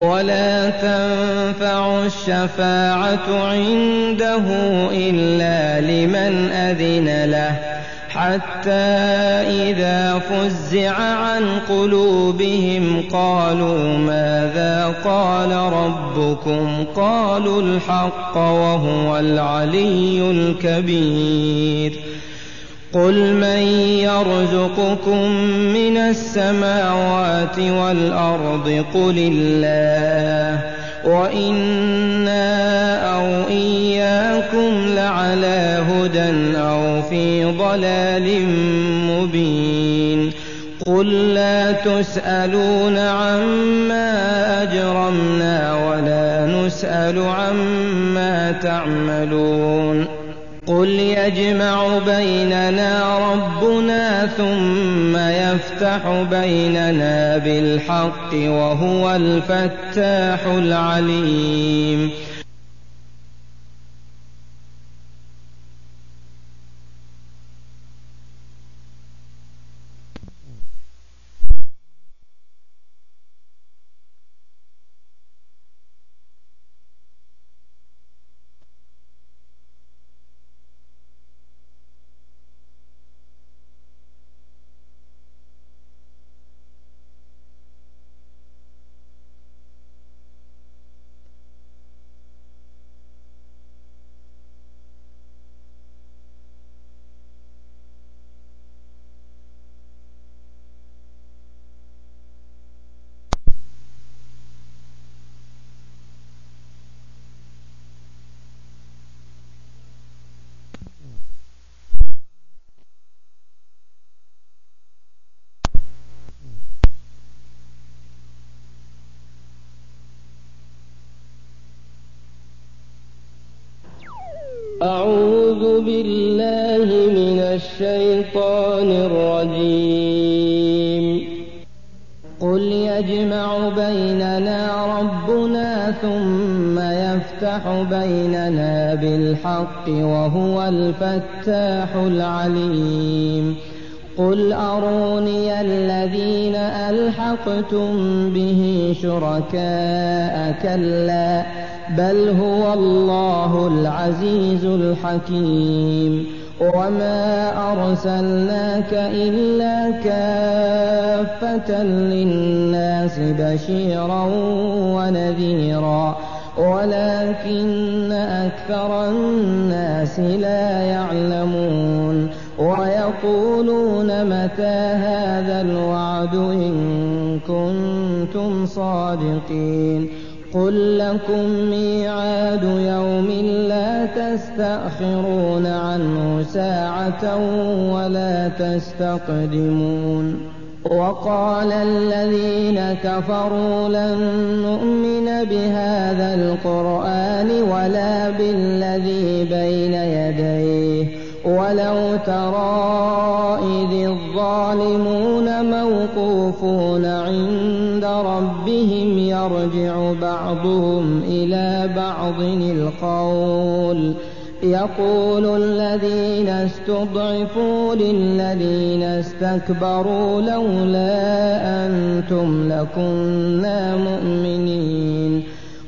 ولا تنفع الشفاعة عنده إلا لمن أذن له حتى إذا فزع عن قلوبهم قالوا ماذا قال ربكم قالوا الحق وهو العلي الكبير قل من يرزقكم من السماوات والأرض قل الله وإنا أو إياكم لعلى هدى أو في ضلال مبين قل لا تسألون عما أجرمنا ولا نسأل عما تعملون قل يجمع بيننا ربنا ثم يفتح بيننا بالحق وهو الفتاح العليم أعوذ بالله من الشيطان الرجيم قل يجمع بيننا ربنا ثم يفتح بيننا بالحق وهو الفتاح العليم قل أروني الذين ألحقتم به شركاء كلا بل هو الله العزيز الحكيم وما أرسلناك إلا كافة للناس بشيرا ونذيرا ولكن أكثر الناس لا يعلمون ويقولون متى هذا الوعد إن كنتم صادقين قل لكم ميعاد يوم لا تستأخرون عنه ساعة ولا تستقدمون وقال الذين كفروا لن نؤمن بهذا القرآن ولا بالذي بين يديه ولو ترى إذ الظالمون موقوفون عند ربهم يرجع بعضهم إلى بعض القول يقول الذين استضعفوا للذين استكبروا لولا أنتم لكنا مؤمنين